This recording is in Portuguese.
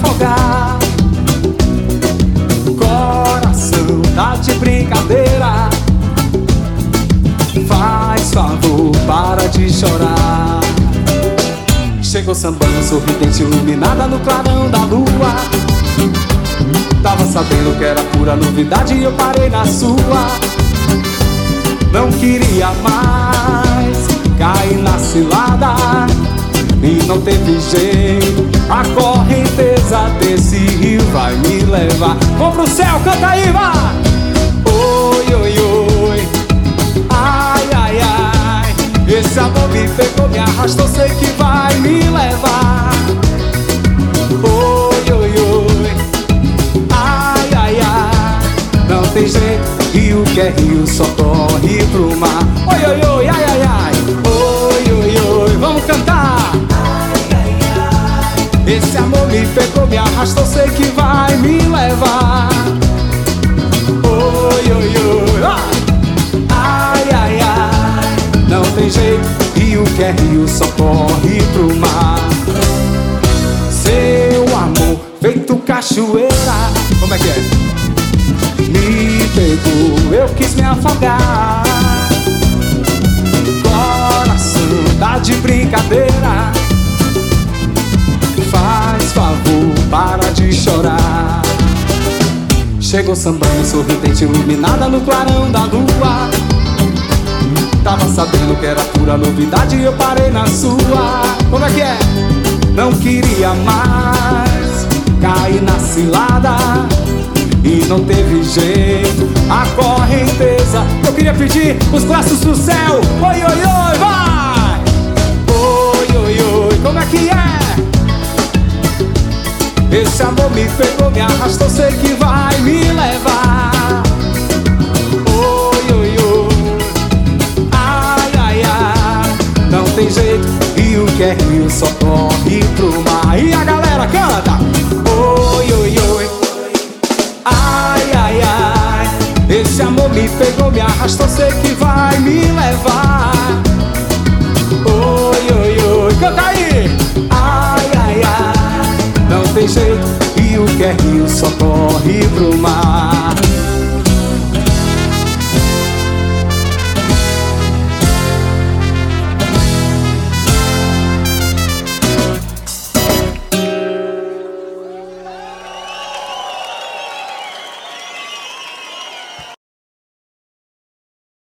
afogar. Coração, tá de brincadeira. Faz favor, para de chorar. Chegou sambando, sorridente, iluminada no clarão da lua. Tava sabendo que era pura novidade e eu parei na sua. Não queria mais cair na cilada e não teve jeito. A correnteza desse rio vai me levar. Vamos pro céu, canta aí, vai! Oi, oi, oi. Ai, ai, ai. Esse amor me pegou, me arrastou, sei que vai me levar. Oi, oi, oi. Ai, ai, ai. Não tem jeito, rio que é rio, só corre pro mar. Oi, oi, oi, ai, ai, ai. Oi, oi, oi, vamos cantar. Ai, ai, ai. Esse amor me pegou, me arrastou, sei que vai me levar. Oi, oi, oi, ai, ai, ai. Não tem jeito, rio que é rio, só corre pro mar. Seu amor feito cachoeira. Como é que é? Me pegou, eu quis me afogar. Coração, tá de brincadeira. Faz favor, para de chorar. Chegou sambando, sorridente, iluminada no clarão da lua. Tava sabendo que era pura novidade e eu parei na sua. Como é que é? Não queria mais cair na cilada e não teve jeito. A correnteza, eu queria pedir os braços pro céu. Oi, oi, oi, vai! Oi, oi, oi, como é que é? Esse amor me pegou, me arrastou, sei que vai me levar. Oi, oi, oi. Ai, ai, ai. Não tem jeito, rio que é rio, só corre pro mar. E a galera canta. Oi, oi, oi. Ai, ai, ai. Esse amor me pegou, me arrastou, sei que vai me levar. Oi, oi, oi, canta aí.